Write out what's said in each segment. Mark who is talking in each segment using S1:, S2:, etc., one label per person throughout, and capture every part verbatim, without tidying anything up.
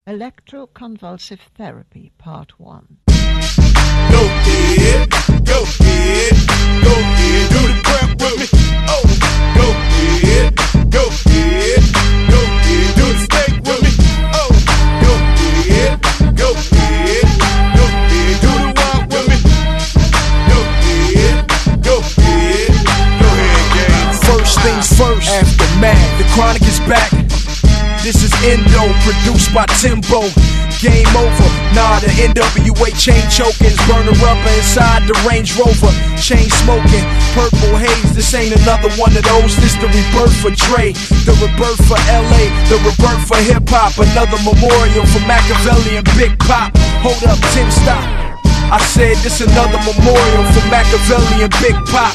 S1: Electroconvulsive Therapy, Part one.
S2: Go ahead, go ahead, go ahead, do the crap with me. Oh, go ahead, go ahead, go ahead, do the steak with me. Oh, go ahead, go ahead, go ahead, do the walk with me. Go ahead, go ahead, go ahead, gang.
S3: First things first, aftermath, the chronic is back. This is Endo, produced by Timbo. Game over, nah, the N W A chain choking, burning rubber inside the Range Rover. Chain smoking, purple haze, this ain't another one of those. This the rebirth for Dre, the rebirth for L A, the rebirth for hip hop. Another memorial for Machiavelli and Big Pop. Hold up, Tim, stop. I said this another memorial for Machiavelli and Big Pop.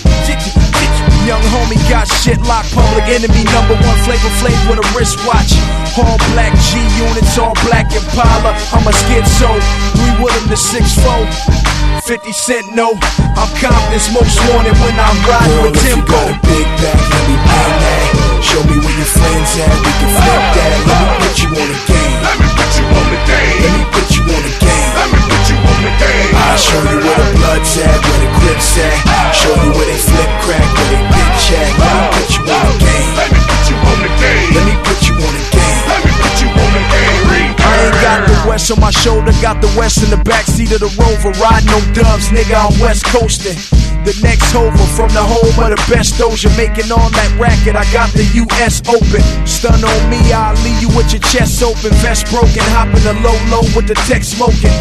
S3: Young homie got shit locked, public enemy number one, Flavor Flav with a wristwatch. All black G units, all black Impala. I'm a schizo, Louis Woodham the six four. fifty cent no, I'm Compton's most wanted when I'm riding with Timbo.
S4: If you got a big bag, let me bang that. Show me where your friends at, we can flip that. Let me put you on the game.
S2: Let me put you on the game.
S4: Let me put you on the game.
S2: Let me put you on the game.
S4: I'll show you where the blood's at, where the grip's at. Show you where they flip crack, where they bitch at. Let me put you on the game.
S2: Let me put you on the game.
S4: Let me put you on the game.
S2: Let me put you on the game.
S3: I ain't got the West on my shoulder, got the West in the backseat of the Rover. Riding on dubs, nigga, I'm West coasting. The next hover from the home of the best Doja, making all that racket. I got the U S open. Stun on me, I'll leave you with your chest open. Vest broken, hopping the low low with the tech smoking.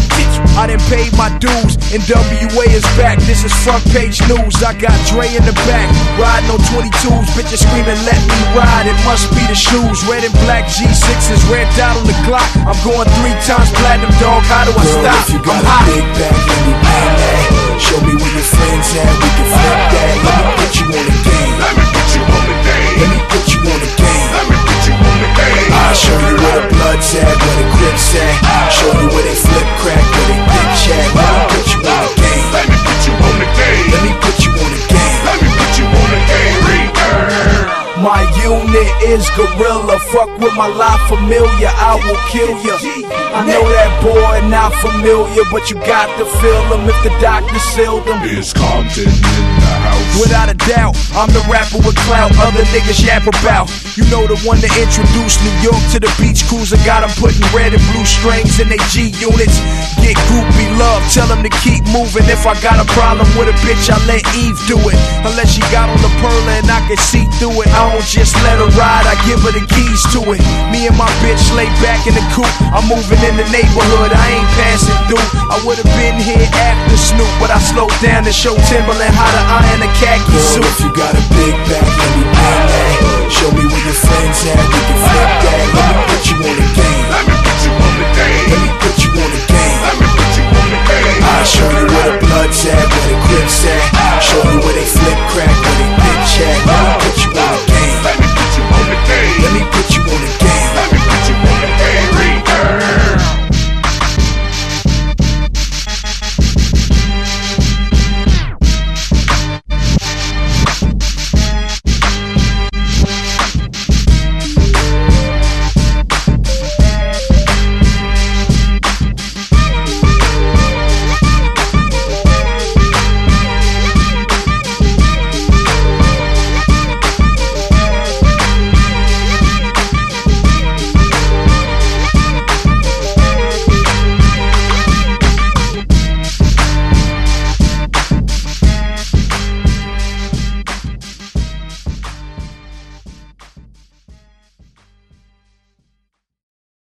S3: I done paid my dues, and W A is back. This is front page news. I got Dre in the back, riding on twenty-twos. Bitches screaming, let me ride. It must be the shoes. Red and black G sixes, red dot on the clock. I'm going three times platinum, dog. How do I
S4: Girl,
S3: stop?
S4: if you got
S3: I'm
S4: a
S3: hot.
S4: big bag, let me bang that. Show me where your friends at, we can flip that. Let me put you on the game.
S2: Let me put you on the game.
S4: Let me put you on the game.
S2: Let me put you on the game.
S4: I'll show you where the blood's at, where the grip's at. Show you where they flip crack, where they bitch at. Let me put you on the game.
S2: Let me put you on the game.
S4: Let me put you on the game.
S2: Let me put you on the game. Return.
S3: My unit is gorilla. Fuck with my life familiar, I will kill ya. I know that boy not familiar, but you got to feel him if the doctor sealed him.
S2: Is Compton in the house?
S3: Without a doubt, I'm the rapper with clout other niggas yap about. You know the one that introduced New York to the beach cruiser. Got them putting red and blue strings in they G units. Get groupie love, tell them to keep moving. If I got a problem with a bitch, I let Eve do it. Unless she got on the pearl and I can see through it. I don't just let her ride, I give her the keys to it. Me and my bitch lay back in the coupe. I'm moving in the neighborhood, I ain't passing through. I would've been here after Snoop, but I slowed down to show Timberland how to iron a khaki
S4: Girl,
S3: suit.
S4: if you got a big bag, let me bang that. Show me where your friends at, we can flip that. Let me put you on the game.